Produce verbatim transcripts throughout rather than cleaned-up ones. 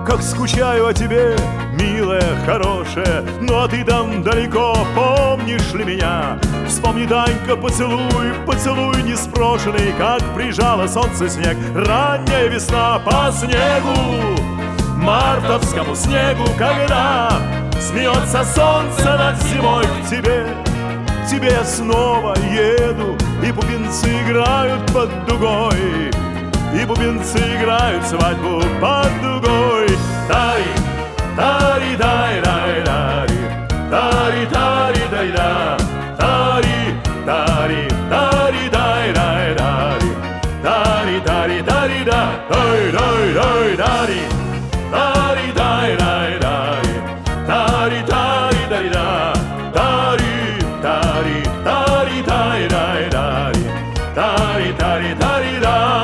как скучаю о тебе, милая, хорошая. Ну а ты там далеко, помнишь ли меня? Вспомни, Танька, поцелуй, поцелуй неспрошенный, как прижало солнце снег. Ранняя весна по снегу, мартовскому снегу, когда смеется солнце над зимой к тебе. К тебе я снова еду, и бубенцы играют под дугой, и бубенцы играют свадьбу под дугой. Тари, тари, дай, дай, дай, тари, тари, дай, да, тари, тари, тари, дай, дай, дай, тари, тари, тари, да, дай, дай, дай, тари, тари, дай, дай, дай, тари, тари, дай, да, тари, тари, тари, дай, дай, дай, тари, тари, тари, да.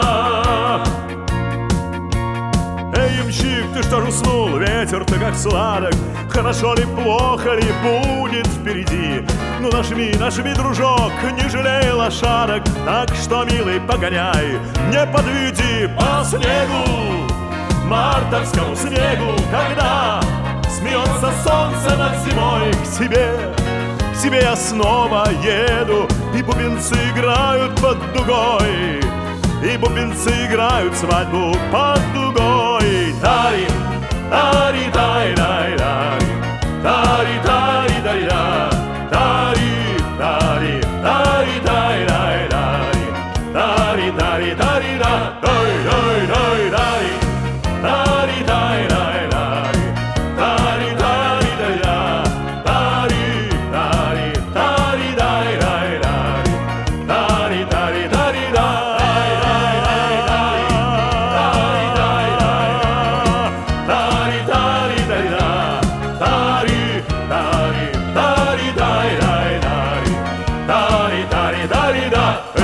Эй, ямщик, ты что ж уснул? Ветер-то как сладок. Хорошо ли, плохо ли будет впереди? Ну нажми, нажми, дружок, не жалей лошадок. Так что, милый, погоняй, не подведи по снегу, мартовскому снегу, когда смеется солнце над зимой к тебе. К тебе я снова еду, и бубенцы играют под дугой, и бубенцы играют свадьбу под дугой. Тари, тари, дай, дай, дай, тари, тари, дай, да, тари, тари, тари, дай, дай, дай, тари, тари, тари, да, дай, дай, дай, дай, тари, дай, дай, дай, тари, тари, дай, да, тари, тари, тари, дай, дай, дай, тари, тари, тари, да. Dari, dari, da.